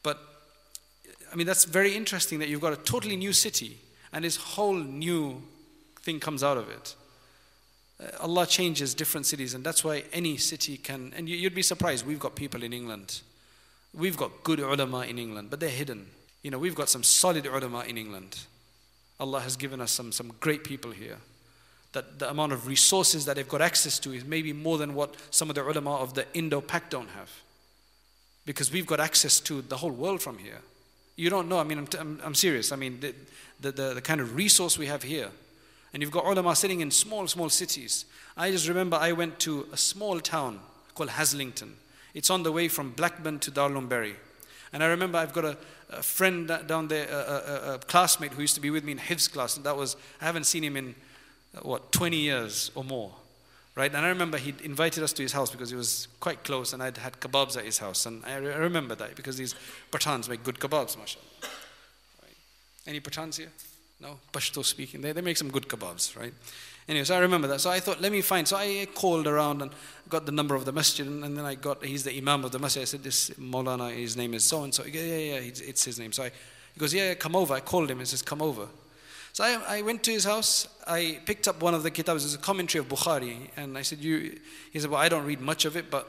But I mean, that's very interesting that you've got a totally new city and this whole new thing comes out of it. Allah changes different cities, and that's why any city can, and you'd be surprised, we've got people in England. We've got good ulama in England, but they're hidden. We've got some solid ulama in England. Allah has given us some great people here. That the amount of resources that they've got access to is maybe more than what some of the ulama of the Indo-Pak don't have. Because we've got access to the whole world from here. You don't know, I mean, I'm serious. I mean, the kind of resource we have here. And you've got ulama sitting in small cities. I just remember I went to a small town called Haslington. It's on the way from Blackburn to Darlington. And I remember I've got a friend down there, a classmate who used to be with me in Hifz class. And I haven't seen him in, 20 years or more. Right? And I remember he invited us to his house because it was quite close, and I'd had kebabs at his house. And I remember that because these Pathans make good kebabs, mashallah. Right? Any Pathans here? No? Pashto speaking. They make some good kebabs, right? Anyway, so I remember that. So I thought, let me find. So I called around and got the number of the masjid, and then he's the imam of the masjid. I said, this Maulana, his name is so-and-so. He goes, yeah, it's his name. So he goes, yeah, come over. I called him. He says, come over. So I went to his house. I picked up one of the kitabs. It was a commentary of Bukhari. And I said, he said, well, I don't read much of it, but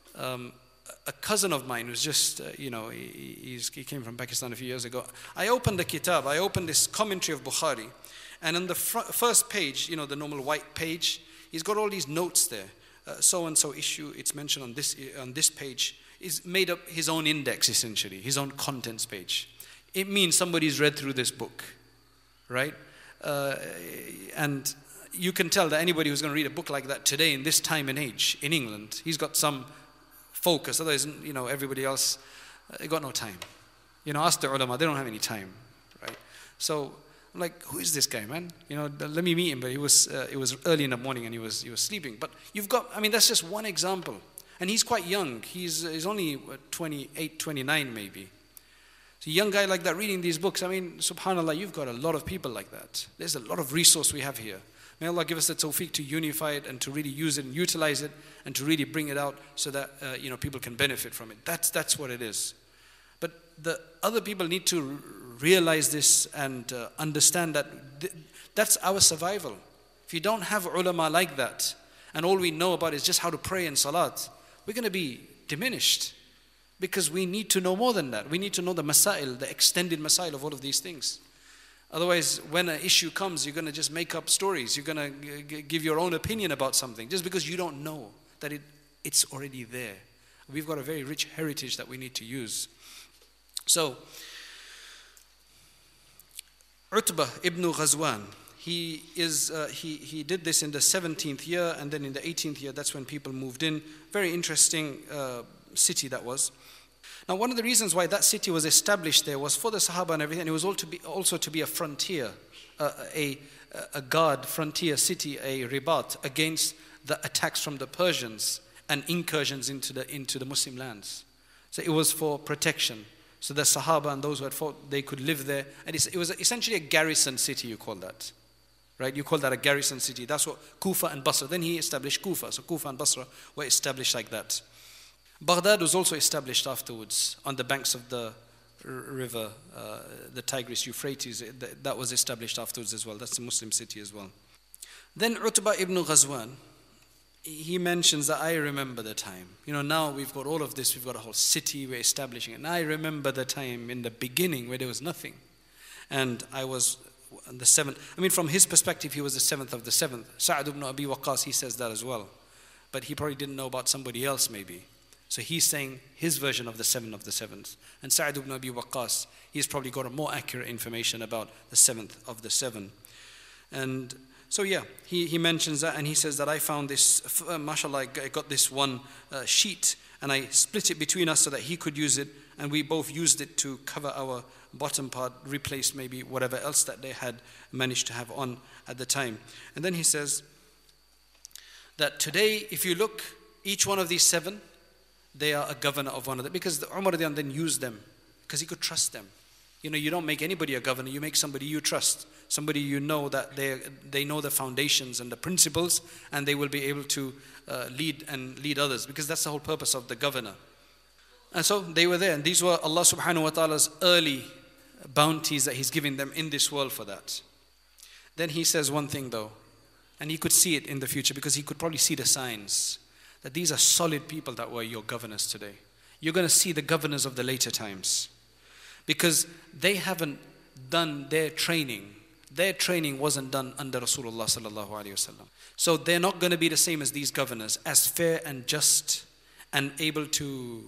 a cousin of mine was just, he came from Pakistan a few years ago. I opened the kitab. I opened this commentary of Bukhari. And on the first page, the normal white page, he's got all these notes there. So-and-so issue, it's mentioned on this page. He's made up his own index, essentially, his own contents page. It means somebody's read through this book. Right? And you can tell that anybody who's going to read a book like that today in this time and age in England, he's got some focus. Otherwise, everybody else, they got no time. Ask the ulama, they don't have any time. Right? So I'm like, who is this guy, man? Let me meet him. But it was early in the morning and he was sleeping. But that's just one example. And he's quite young. He's only 28, 29 maybe. So a young guy like that reading these books, subhanAllah, you've got a lot of people like that. There's a lot of resource we have here. May Allah give us the tawfiq to unify it and to really use it and utilize it and to really bring it out so that people can benefit from it. That's what it is. But the other people need to realize this and understand that that's our survival. If you don't have ulama like that and all we know about is just how to pray in salat, we're going to be diminished. Because we need to know more than that. We need to know the masail, the extended masail of all of these things. Otherwise, when an issue comes, you're going to just make up stories. You're going to give your own opinion about something just because you don't know that it's already there. We've got a very rich heritage that we need to use. So, Utbah ibn Ghazwan, he did this in the 17th year, and then in the 18th year, that's when people moved in. Very interesting city that was. Now, one of the reasons why that city was established there was for the Sahaba and everything. It was also to be a frontier, a guard frontier city, a ribat against the attacks from the Persians and incursions into the Muslim lands. So it was for protection. So the Sahaba and those who had fought, they could live there. And it was essentially a garrison city, you call that. Right? You call that a garrison city. That's what Kufa and Basra. Then he established Kufa. So Kufa and Basra were established like that. Baghdad was also established afterwards on the banks of the river, the Tigris, Euphrates. That was established afterwards as well. That's a Muslim city as well. Then Utbah ibn Ghazwan, he mentions that I remember the time. Now we've got all of this. We've got a whole city. We're establishing it. And I remember the time in the beginning where there was nothing. And I was the seventh. From his perspective, he was the seventh of the seventh. Sa'd ibn Abi Waqqas, he says that as well. But he probably didn't know about somebody else maybe. So he's saying his version of the seven of the seventh. And Sa'd ibn Abi Waqqas, he's probably got a more accurate information about the seventh of the seven. And so he mentions that, and he says that I found this, mashallah, I got this one sheet and I split it between us so that he could use it, and we both used it to cover our bottom part, replace maybe whatever else that they had managed to have on at the time. And then he says that today, if you look, each one of these seven, they are a governor of one of them, because the Umar then used them because he could trust them. You don't make anybody a governor, you make somebody you trust, somebody you know that they know the foundations and the principles, and they will be able to lead others, because that's the whole purpose of the governor. And so they were there, and these were Allah subhanahu wa ta'ala's early bounties that He's giving them in this world for that. Then He says one thing though, and He could see it in the future because He could probably see the signs that these are solid people that were your governors today. You're going to see the governors of the later times because they haven't done their training. Their training wasn't done under Rasulullah sallallahu alaihi wasallam. So they're not going to be the same as these governors, as fair and just and able to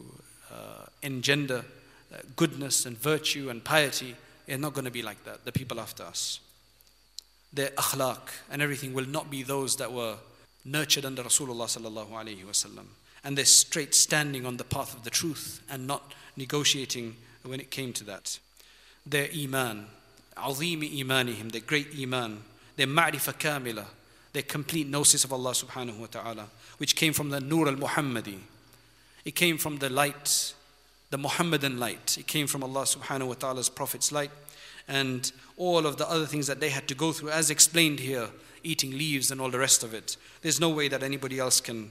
engender goodness and virtue and piety. They're not going to be like that, the people after us. Their akhlaq and everything will not be those that were nurtured under Rasulullah sallallahu alaihi wasallam. And they're straight standing on the path of the truth and not negotiating when it came to that. Their iman, azimi imanihim, their great iman, their ma'rifah kamila, their complete gnosis of Allah subhanahu wa ta'ala, which came from the Nur al-Muhammadi. It came from the light, the Muhammadan light. It came from Allah subhanahu wa ta'ala's Prophet's light. And all of the other things that they had to go through, as explained here, eating leaves and all the rest of it. There's no way that anybody else can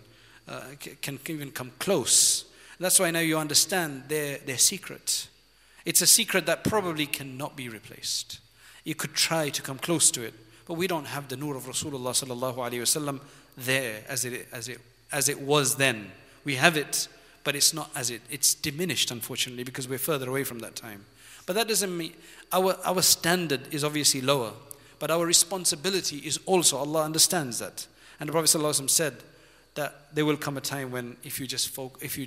even come close. That's why now you understand their secret. It's a secret that probably cannot be replaced. You could try to come close to it, but we don't have the nur of Rasulullah sallallahu alaihi wasallam there as it was then. We have it, but it's not as it's diminished, unfortunately, because we're further away from that time. But that doesn't mean our standard is obviously lower, but our responsibility is also, Allah understands that. And the Prophet ﷺ said that there will come a time when if you just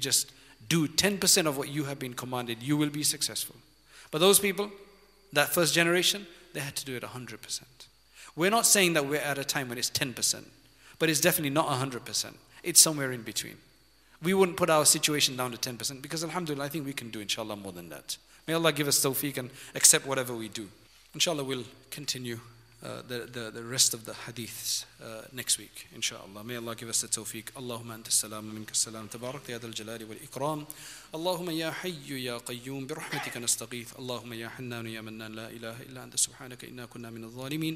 do 10% of what you have been commanded, you will be successful. But those people, that first generation, they had to do it 100%. We're not saying that we're at a time when it's 10%, but it's definitely not 100%. It's somewhere in between. We wouldn't put our situation down to 10% because alhamdulillah, I think we can do inshallah more than that. May Allah give us tawfiq and accept whatever we do. Inshallah, we'll continue the rest of the hadiths next week, inshallah. May Allah give us the tawfiq. Allahumma anta salam minka salam tabarak ya dal jalali wal ikram. Allahumma ya hayyu ya qayyum bi rahmatika nastaghith. Allahumma ya hannanu ya mannan la ilaha illa anta subhanaka inna kunna min adh-dhalimin.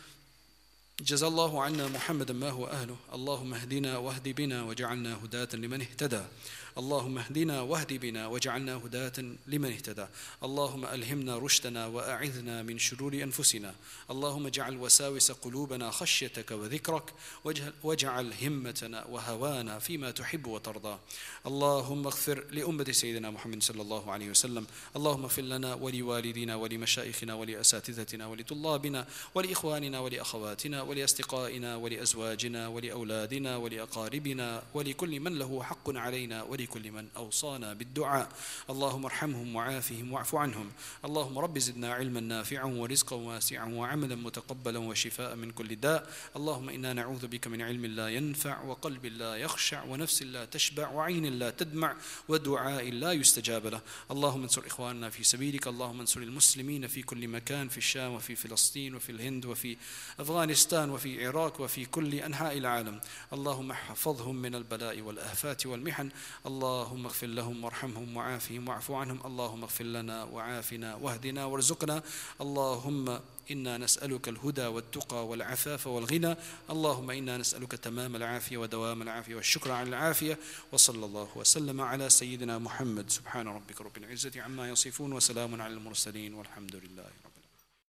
جزا الله عنا محمدا ما هو أهله. اللهم اهدنا واهد بنا وجعلنا هداة لمن اهتدى. اللهم اهدنا واهد بنا وجعلنا هداة لمن اهتدى. اللهم ألهمنا رشدنا وأعذنا من شرور أنفسنا. اللهم اجعل وساوس قلوبنا خشيتك وذكرك واجعل همتنا وهوانا فيما تحب وترضى. اللهم اغفر لأمة سيدنا محمد صلى الله عليه وسلم. اللهم اغفر لنا ولوالدينا ولمشايخنا ولأساتذتنا ولطلابنا ولإخواننا ولأخواتنا ولأصدقائنا ولأزواجنا ولأولادنا ولأقاربنا ولكل من له حق علينا ولكل من أوصانا بالدعاء. اللهم ارحمهم وعافهم واعف عنهم. اللهم رب زدنا علما نافعا ورزقا واسعا وعملا متقبلا وشفاء من كل داء. اللهم إنا نعوذ بك من علم لا ينفع وقلب لا يخشع ونفس لا تشبع وعين لا تدمع ودعاء لا يستجاب له. اللهم انصر إخواننا في سبيلك. اللهم انصر المسلمين في كل مكان، في الشام وفي فلسطين وفي الهند وفي أفغانستان وفي العراق وفي كل أنحاء العالم. اللهم احفظهم من البلاء والآفات والمحن. اللهم اغفر لهم وارحمهم وعافهم واعف عنهم. اللهم اغفر لنا وعافنا واهدنا وارزقنا. اللهم إنا نسألك الهدى والتقى والعفاف والغنى. اللهم إنا نسألك تمام العافية ودوام العافية والشكر على العافية. وصلى الله وسلم على سيدنا محمد. سبحان ربك رب العزة عما يصفون وسلام على المرسلين والحمد لله.